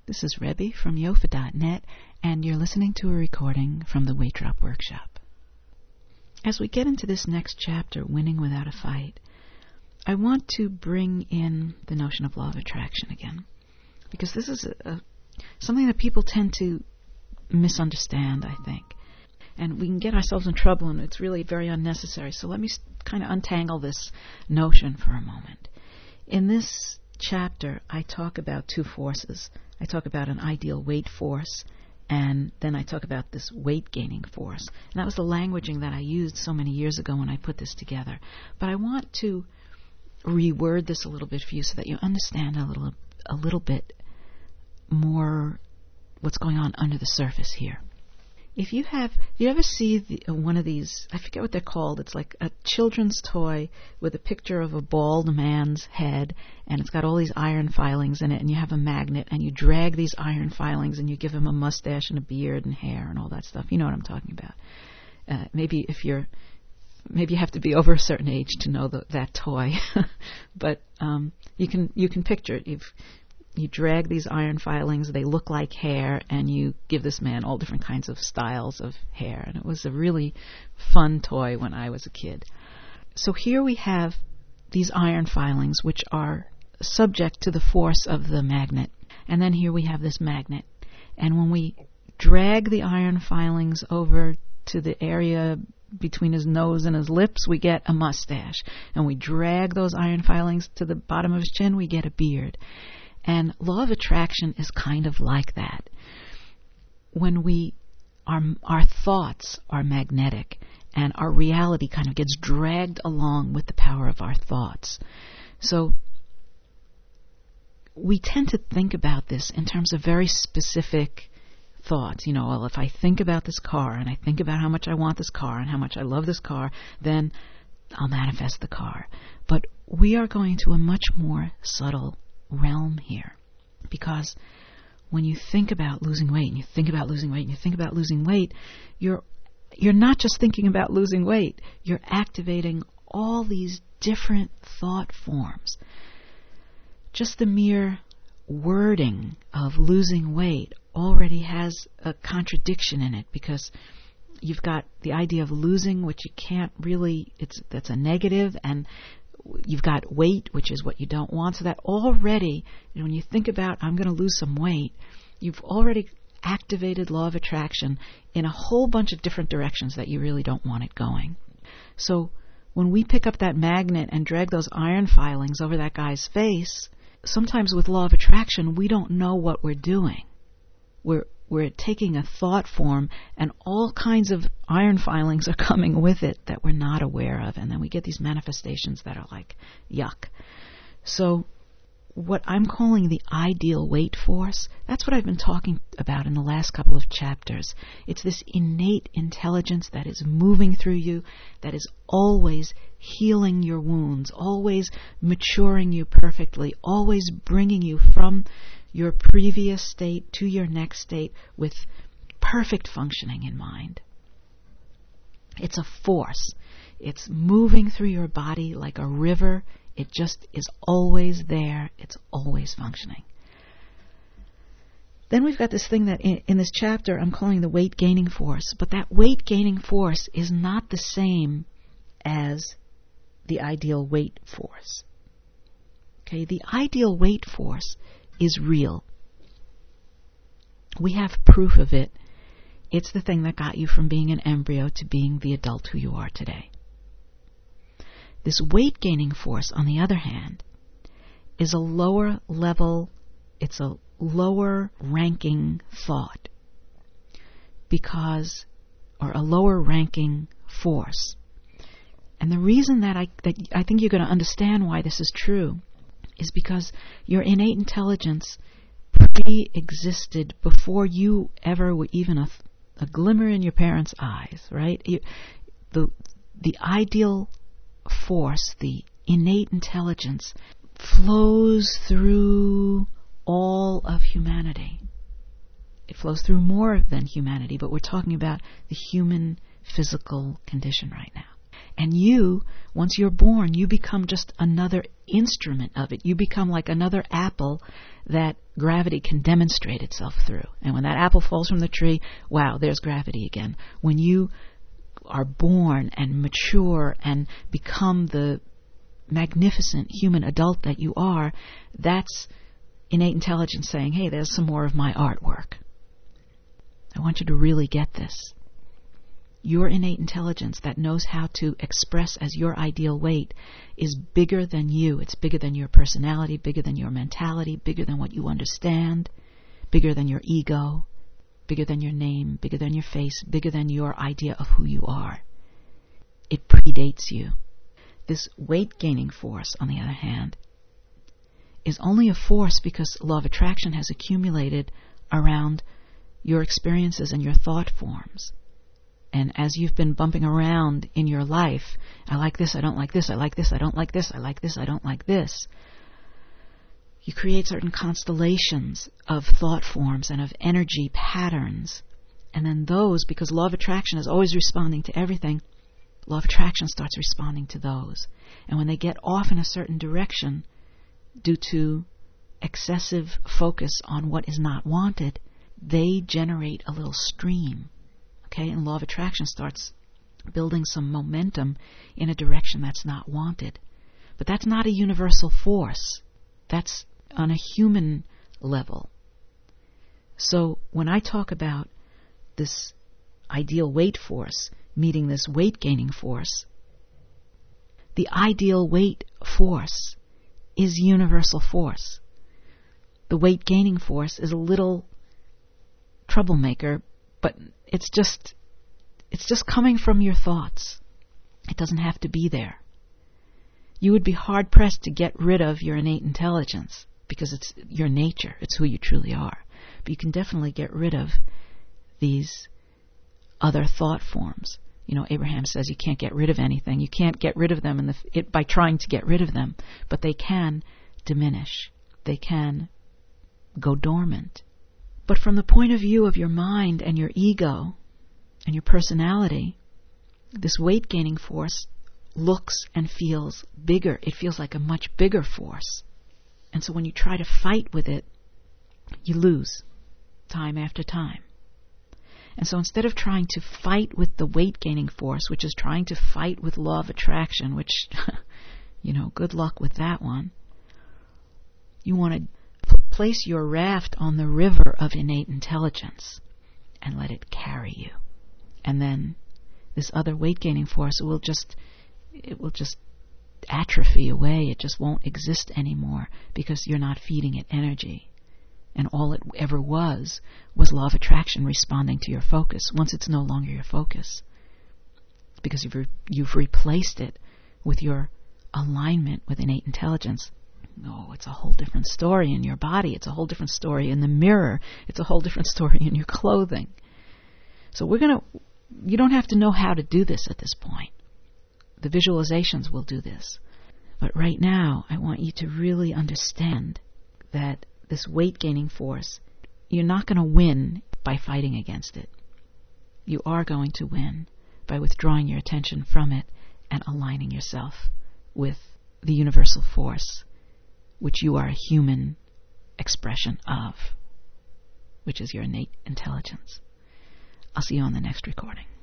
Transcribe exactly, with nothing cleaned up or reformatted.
This is Rebbe from Yofa dot net, and you're listening to a recording from the Weight Drop Workshop. As we get into this next chapter, Winning Without a Fight, I want to bring in the notion of law of attraction again, because this is a, a, something that people tend to misunderstand, I think. And we can get ourselves in trouble, and it's really very unnecessary. So let me kind of untangle this notion for a moment. In this chapter, I talk about two forces. I talk about an ideal weight force, and then I talk about this weight-gaining force. And that was the languaging that I used so many years ago when I put this together. But I want to reword this a little bit for you so that you understand a little, a little bit more what's going on under the surface here. If you have, you ever see the, uh, one of these, I forget what they're called, it's like a children's toy with a picture of a bald man's head, and it's got all these iron filings in it, and you have a magnet, and you drag these iron filings, and you give him a mustache and a beard and hair and all that stuff. You know what I'm talking about. Uh, maybe if you're, maybe you have to be over a certain age to know the, that toy, but um, you can you can picture it. You've You drag these iron filings, they look like hair, and you give this man all different kinds of styles of hair. And it was a really fun toy when I was a kid. So here we have these iron filings, which are subject to the force of the magnet. And then here we have this magnet. And when we drag the iron filings over to the area between his nose and his lips, we get a mustache. And we drag those iron filings to the bottom of his chin, we get a beard. And law of attraction is kind of like that. When we, our, our thoughts are magnetic, and our reality kind of gets dragged along with the power of our thoughts. So we tend to think about this in terms of very specific thoughts. You know, well, if I think about this car, and I think about how much I want this car, and how much I love this car, then I'll manifest the car. But we are going to a much more subtle realm here, because when you think about losing weight and you think about losing weight and you think about losing weight, you're you're not just thinking about losing weight, you're activating all these different thought forms. Just the mere wording of losing weight already has a contradiction in it, because you've got the idea of losing, which you can't really, it's that's a negative, and you've got weight, which is what you don't want. So that already, when you think about, I'm going to lose some weight, you've already activated law of attraction in a whole bunch of different directions that you really don't want it going. So when we pick up that magnet and drag those iron filings over that guy's face, sometimes with law of attraction, we don't know what we're doing. We're We're taking a thought form, and all kinds of iron filings are coming with it that we're not aware of, and then we get these manifestations that are like, yuck. So what I'm calling the ideal weight force, that's what I've been talking about in the last couple of chapters. It's this innate intelligence that is moving through you, that is always healing your wounds, always maturing you perfectly, always bringing you from your previous state to your next state with perfect functioning in mind. It's a force. It's moving through your body like a river. It just is always there. It's always functioning. Then we've got this thing that in, in this chapter I'm calling the weight-gaining force. But that weight-gaining force is not the same as the ideal weight force. Okay, the ideal weight force is real. We have proof of it. It's the thing that got you from being an embryo to being the adult who you are today. This weight-gaining force, on the other hand, is a lower level, it's a lower ranking thought, because, or a lower ranking force. And the reason that I, that I think you're going to understand why this is true is because your innate intelligence pre-existed before you ever were even a, a glimmer in your parents' eyes, right? You, the the ideal force, the innate intelligence, flows through all of humanity. It flows through more than humanity, but we're talking about the human physical condition right now. And you, once you're born, you become just another instrument of it. You become like another apple that gravity can demonstrate itself through. And when that apple falls from the tree, wow, there's gravity again. When you are born and mature and become the magnificent human adult that you are, that's innate intelligence saying, hey, there's some more of my artwork. I want you to really get this. Your innate intelligence that knows how to express as your ideal weight is bigger than you. It's bigger than your personality, bigger than your mentality, bigger than what you understand, bigger than your ego, bigger than your name, bigger than your face, bigger than your idea of who you are. It predates you. This weight-gaining force, on the other hand, is only a force because law of attraction has accumulated around your experiences and your thought forms. And as you've been bumping around in your life, I like this, I don't like this, I like this, I don't like this, I like this, I don't like this, you create certain constellations of thought forms and of energy patterns. And then those, because law of attraction is always responding to everything, law of attraction starts responding to those. And when they get off in a certain direction due to excessive focus on what is not wanted, they generate a little stream. Okay, and law of attraction starts building some momentum in a direction that's not wanted. But that's not a universal force. That's on a human level. So when I talk about this ideal weight force meeting this weight gaining force, the ideal weight force is universal force. The weight gaining force is a little troublemaker, but it's just it's just coming from your thoughts. It doesn't have to be there. You would be hard-pressed to get rid of your innate intelligence because it's your nature. It's who you truly are. But you can definitely get rid of these other thought forms. You know, Abraham says you can't get rid of anything. You can't get rid of them in the, it, by trying to get rid of them, but they can diminish. They can go dormant. But from the point of view of your mind and your ego and your personality, this weight-gaining force looks and feels bigger. It feels like a much bigger force. And so when you try to fight with it, you lose time after time. And so instead of trying to fight with the weight-gaining force, which is trying to fight with law of attraction, which, you know, good luck with that one, you want to place your raft on the river of innate intelligence and let it carry you. And then this other weight-gaining force will just, it will just atrophy away. It just won't exist anymore because you're not feeding it energy. And all it ever was was law of attraction responding to your focus. Once it's no longer your focus, because you've, re- you've replaced it with your alignment with innate intelligence, oh, it's a whole different story in your body. It's a whole different story in the mirror. It's a whole different story in your clothing. So we're going to, you don't have to know how to do this at this point. The visualizations will do this. But right now, I want you to really understand that this weight-gaining force, you're not going to win by fighting against it. You are going to win by withdrawing your attention from it and aligning yourself with the universal force, which you are a human expression of, which is your innate intelligence. I'll see you on the next recording.